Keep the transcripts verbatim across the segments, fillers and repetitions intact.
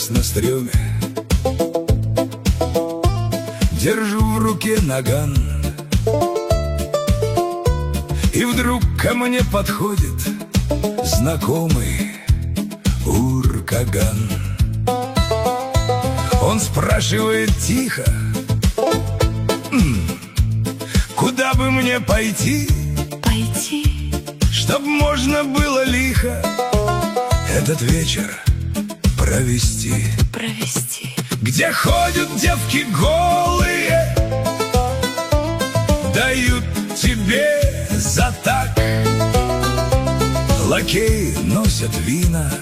Остановилась на стреме, держу в руке наган, и вдруг ко мне подходит знакомый Уркаган. Он спрашивает тихо: куда бы мне пойти, пойти, чтоб можно было лихо этот вечер провести, провести, где ходят девки голые, дают тебе за так. Лакеи носят вина,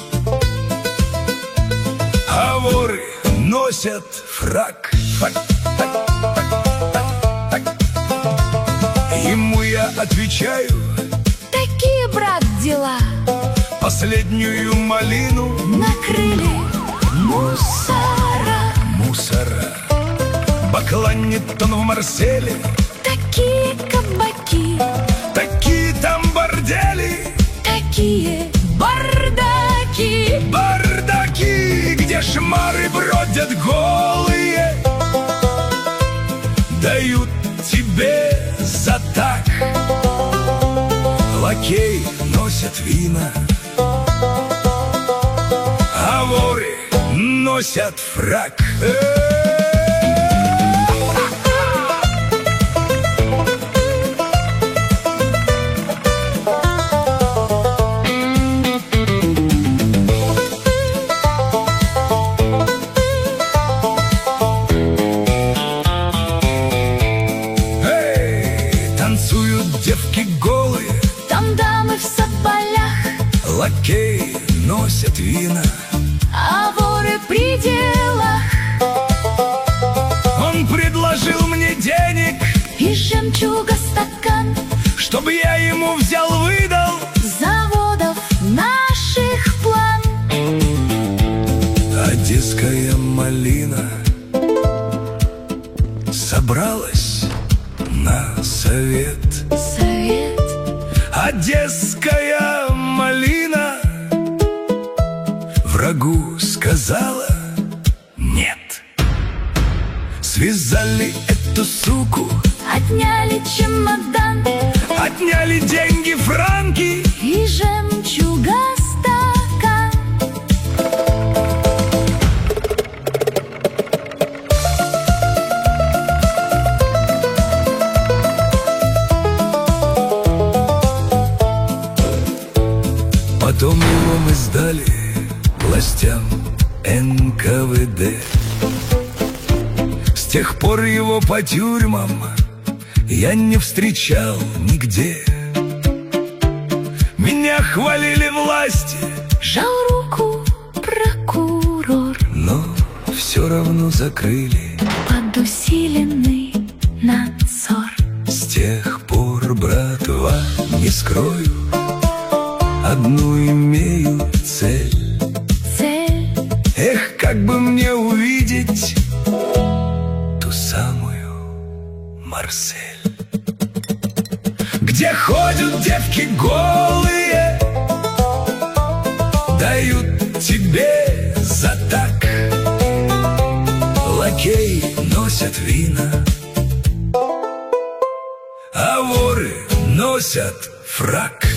а воры носят фрак. Фак, фак, фак, фак, фак. Ему я отвечаю: такие, брат, дела. Последнюю малину Накрыли мусора. Мусора. Бакланит он в Марселе, Такие кабаки, такие там бордели, такие бардаки, бардаки, где шмары бродят голые, дают тебе за так. Лакеи носят вина, а воры носят фрак. Девки голые, там дамы в соболях, лакеи носят вина, а воры при делах. Он предложил мне денег И жемчуга стакан, чтобы я ему взял, выдал заводов наших план. Одесская малина собралась на совет. Совет. Одесская малина врагу сказала нет. Связали эту суку, Отняли чемодан, отняли деньги, франки и жемчуга стакан. Потом его мы сдали властям эн ка вэ дэ. С тех пор его по тюрьмам я не встречал нигде. Меня хвалили власти, Жал руку прокурор, но все равно закрыли под усиленный надзор. С тех пор, братва, не скрою, одну имею цель. Цель. Эх, как бы мне увидеть ту самую Марсель, где ходят девки голые, дают тебе за так. Лакеи носят вина, а воры носят фрак.